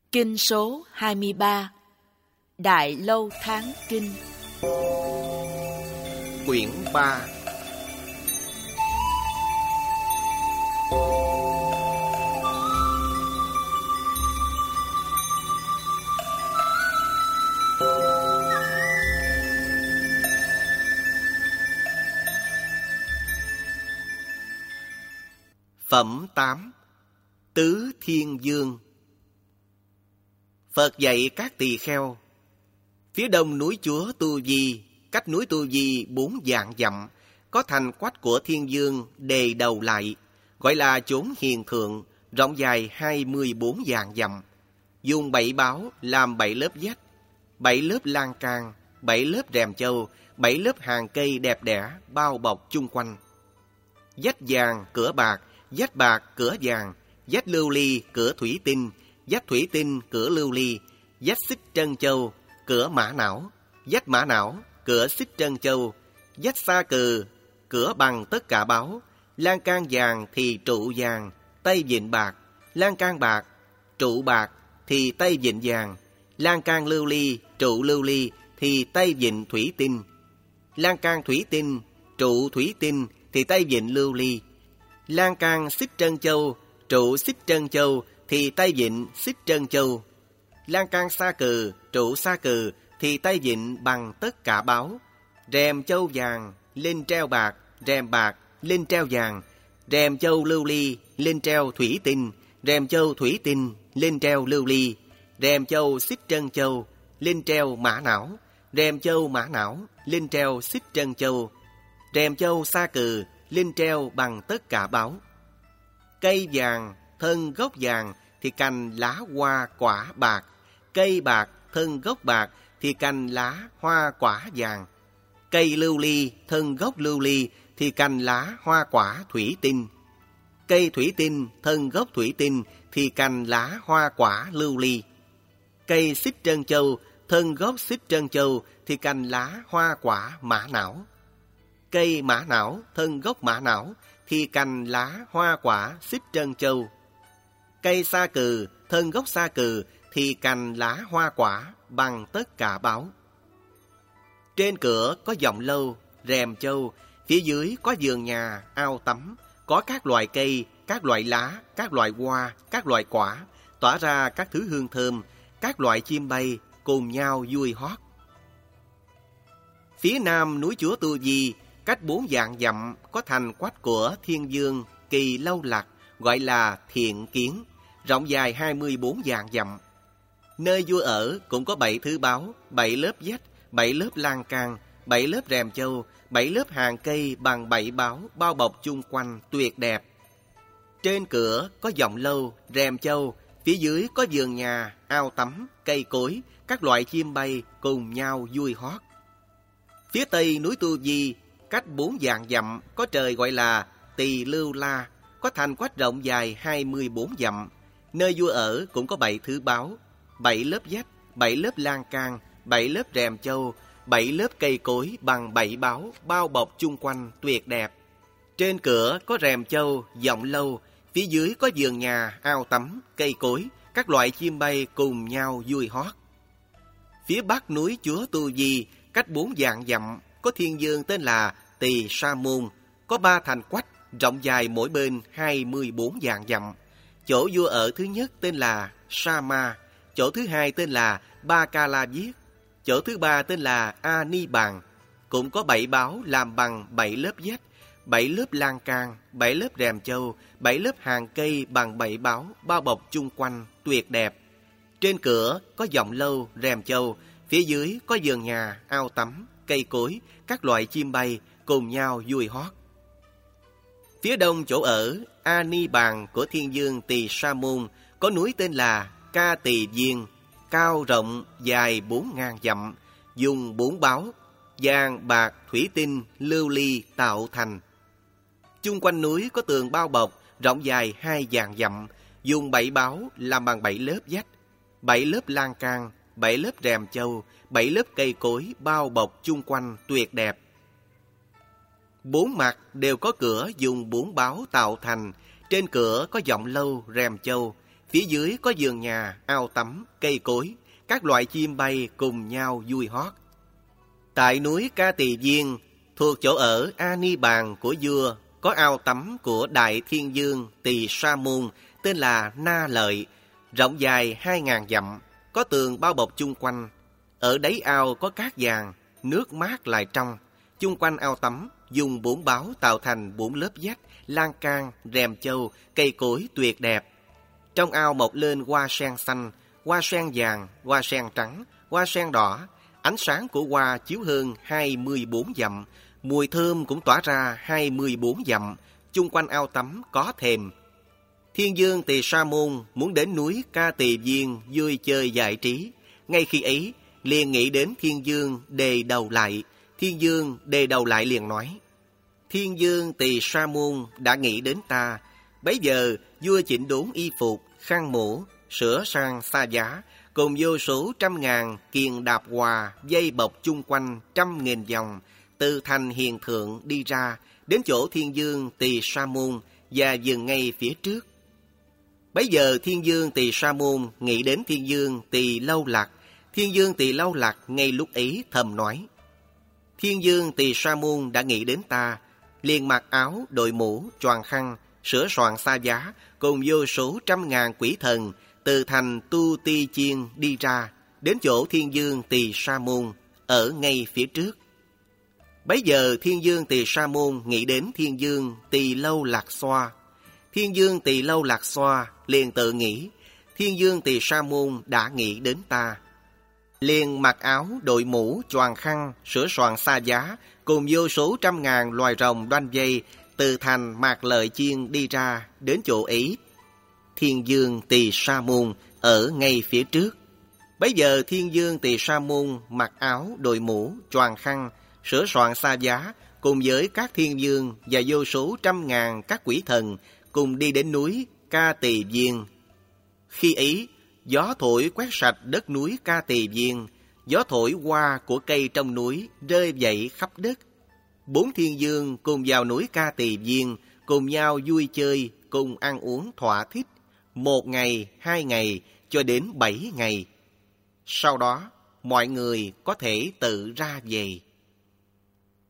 Kinh số 23. Đại Lâu Tháng Kinh. Quyển 3. Phẩm 8. Tứ Thiên Dương. Phật dạy các tỳ kheo: phía đông núi Chúa Tu Di, cách núi Tu Di 4 vạn dặm, có thành quách của Thiên Dương đề đầu lại, gọi là chốn hiền thượng, rộng dài 24 vạn dặm. Dùng 7 báo làm 7 lớp vách, 7 lớp lan can, 7 lớp rèm châu, 7 lớp hàng cây đẹp đẽ bao bọc chung quanh. Vách vàng cửa bạc, vách bạc cửa vàng, vách lưu ly cửa thủy tinh, vách thủy tinh cửa lưu ly, vách xích trân châu cửa mã não, vách mã não cửa xích trân châu, vách sa cừ cửa bằng tất cả báo. Lan can vàng thì trụ vàng, tay vịn bạc; lan can bạc, trụ bạc thì tay vịn vàng; lan can lưu ly, trụ lưu ly thì tay vịn thủy tinh; lan can thủy tinh, trụ thủy tinh thì tay vịn lưu ly; lan can xích trân châu, trụ xích trân châu thì tay vịn xích trân châu; lan can sa cừ, trụ sa cừ thì tay vịn bằng tất cả báo. Rèm châu vàng lên treo bạc, rèm bạc lên treo vàng; rèm châu lưu ly lên treo thủy tinh, rèm châu thủy tinh lên treo lưu ly; rèm châu xích trân châu lên treo mã não, rèm châu mã não lên treo xích trân châu; rèm châu sa cừ lên treo bằng tất cả báo. Cây vàng thân gốc vàng thì cành lá hoa quả bạc; cây bạc thân gốc bạc thì cành lá hoa quả vàng; cây lưu ly thân gốc lưu ly thì cành lá hoa quả thủy tinh; cây thủy tinh thân gốc thủy tinh thì cành lá hoa quả lưu ly; cây xích trân châu thân gốc xích trân châu thì cành lá hoa quả mã não; cây mã não thân gốc mã não thì cành lá hoa quả xích trân châu; cây sa cừ thân gốc sa cừ thì cành lá hoa quả bằng tất cả báo. Trên cửa có dòng lâu, rèm châu, phía dưới có vườn nhà, ao tắm, có các loại cây, các loại lá, các loại hoa, các loại quả, tỏa ra các thứ hương thơm, các loại chim bay cùng nhau vui hót. Phía nam núi Chúa Tu Di, cách 4 vạn dặm, có thành quách của Thiên Dương Kỳ Lâu Lạc, gọi là Thiện Kiến, rộng dài 24 vạn dặm. Nơi vua ở cũng có 7 thứ báo, 7 lớp vách, 7 lớp lan can, 7 lớp rèm châu, 7 lớp hàng cây bằng 7 báo bao bọc chung quanh tuyệt đẹp. Trên cửa có dòng lâu, rèm châu, phía dưới có vườn nhà, ao tắm, cây cối, các loại chim bay cùng nhau vui hót. Phía tây núi Tu Di, cách 4 vạn dặm, có trời gọi là Tỳ Lưu La, có thành quách rộng dài 24 dặm. Nơi vua ở cũng có 7 thứ báo, 7 lớp vách, 7 lớp lan can, 7 lớp rèm châu, 7 lớp cây cối bằng 7 báo bao bọc chung quanh tuyệt đẹp. Trên cửa có rèm châu, dòng lâu, phía dưới có vườn nhà, ao tắm, cây cối, các loại chim bay cùng nhau vui hót. Phía bắc núi Chúa Tu Di, cách 4 vạn dặm, có Thiên Dương tên là Tỳ Sa Môn, có 3 thành quách, rộng dài mỗi bên 24 vạn dặm. Chỗ vua ở thứ nhất tên là Sa Ma, chỗ thứ hai tên là Ba Ca La Viết, chỗ thứ ba tên là A Ni Bàn. Cũng có 7 báo làm bằng 7 lớp vách, 7 lớp lan can, 7 lớp rèm châu, 7 lớp hàng cây bằng 7 báo bao bọc chung quanh tuyệt đẹp. Trên cửa có dòng lâu, rèm châu, phía dưới có vườn nhà, ao tắm, cây cối, các loại chim bay cùng nhau vui hót. Phía đông chỗ ở A Ni Bàn của Thiên Dương Tỳ Sa Môn có núi tên là Ca Tỳ Viên, cao rộng dài 4.000 dặm, dùng 4 báo vàng, bạc, thủy tinh, lưu ly tạo thành. Chung quanh núi có tường bao bọc rộng dài 2 vạn dặm, dùng 7 báo làm bằng 7 lớp vách, 7 lớp lan can, 7 lớp rèm châu, 7 lớp cây cối bao bọc chung quanh tuyệt đẹp. 4 mặt đều có cửa dùng 4 báo tạo thành. Trên cửa có dọng lâu, rèm châu, Phía dưới có vườn nhà, ao tắm, cây cối, các loại chim bay cùng nhau vui hót. Tại núi Ca Tỳ Viên, thuộc chỗ ở A Ni Bàn của vua, có ao tắm của Đại Thiên Dương Tỳ Sa Môn tên là Na Lợi, rộng dài 2.000 dặm, có tường bao bọc chung quanh. Ở đáy ao có cát vàng, nước mát lại trong. Chung quanh ao tắm dùng 4 báo tạo thành 4 lớp vách, lan can, rèm châu, cây cối tuyệt đẹp. Trong ao mọc lên hoa sen xanh, hoa sen vàng, hoa sen trắng, hoa sen đỏ. Ánh sáng của hoa chiếu hơn 24 dặm, mùi thơm cũng tỏa ra 24 dặm. Chung quanh ao tắm có thềm. Thiên Dương Tỳ Sa Môn muốn đến núi Ca Tỳ Viên vui chơi giải trí. Ngay khi ấy, liền nghĩ đến Thiên Dương đề đầu lại. Thiên Dương đề đầu lại liền nói: Thiên Dương Tỳ Sa Môn đã nghĩ đến ta. Bấy giờ vua chỉnh đốn y phục, khăn mũ, sửa sang xa giá, cùng vô số 100.000 kiền đạp hòa dây bọc chung quanh 100.000 vòng, từ thành Hiền Thượng đi ra, đến chỗ Thiên Dương Tỳ Sa Môn và dừng ngay phía trước. Bấy giờ Thiên Dương Tỳ Sa Môn nghĩ đến Thiên Dương Tỳ Lâu Lạc. Thiên Dương Tỳ Lâu Lạc ngay lúc ấy thầm nói: Thiên Dương Tỳ Sa Môn đã nghĩ đến ta, liền mặc áo, đội mũ, choàng khăn, sửa soạn xa giá, cùng vô số 100.000 quỷ thần từ thành Tu Ti Chiên đi ra, đến chỗ Thiên Dương Tỳ Sa Môn ở ngay phía trước. Bấy giờ Thiên Dương Tỳ Sa Môn nghĩ đến Thiên Dương Tỳ Lâu Lạc Xoa. Thiên Dương Tỳ Lâu Lạc Xoa liền tự nghĩ: Thiên Dương Tỳ Sa Môn đã nghĩ đến ta. Liền mặc áo, đội mũ, choàng khăn, sửa soạn xa giá, cùng vô số 100.000 loài rồng đoanh dây từ thành Mạc Lợi Chiên đi ra, đến chỗ ấy. Thiên Dương Tỳ Sa Môn ở ngay phía trước. Bấy giờ Thiên Dương Tỳ Sa Môn mặc áo, đội mũ, choàng khăn, sửa soạn xa giá, cùng với các thiên dương và vô số 100.000 các quỷ thần cùng đi đến núi Ca Tỳ Viên. Khi ấy, gió thổi quét sạch đất núi Ca Tỳ Viên, gió thổi hoa của cây trong núi rơi dậy khắp đất. 4 thiên dương cùng vào núi Ca Tỳ Viên, cùng nhau vui chơi, cùng ăn uống thỏa thích, 1 ngày, 2 ngày, cho đến 7 ngày. Sau đó, mọi người có thể tự ra về.